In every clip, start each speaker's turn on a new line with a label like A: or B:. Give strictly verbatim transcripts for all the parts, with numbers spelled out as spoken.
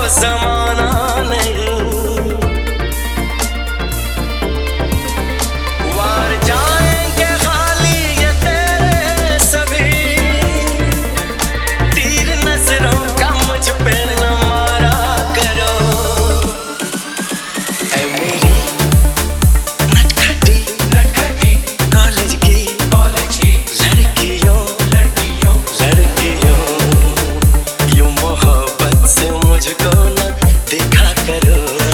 A: जमाना नहीं, वार जाएंगे खाली ये तेरे सभी तीर नजरों का मुझ पे न मारा करो। ऐ मेरी नटखटी नटखटी कॉलेज की कॉलेज की लड़कियों लड़कियों लड़कियों, यूं मोहब्बत से मुझको न देखा करो।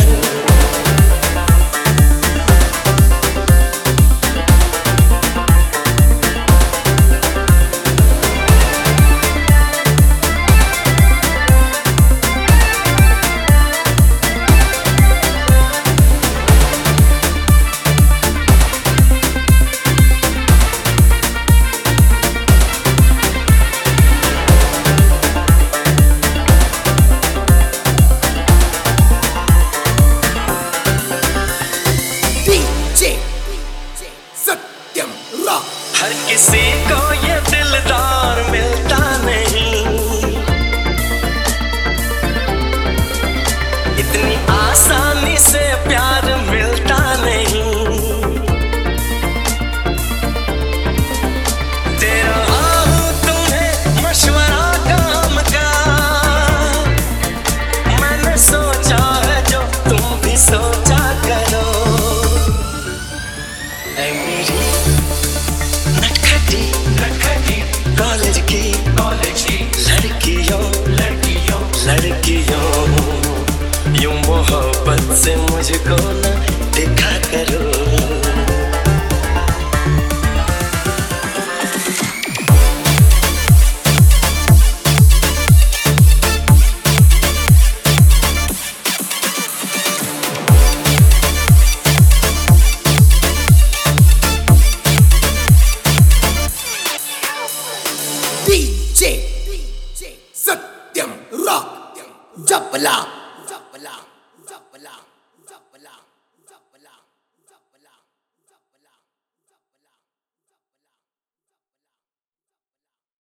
B: सत्यम रॉक।
A: हर किसी को ये दिलदार मिलता नहीं, इतनी आसानी से प्यार मिलता नहीं। तेरा आहूं तुम्हें मशवरा काम का, मैंने सोचा है जो तुम भी सोचा करो। ऐ मेरी नटखटी नटखटी कॉलेज की कॉलेज की लड़कियों लड़कियों लड़कियों, यूं मोहब्बत से मुझको न देखा करो।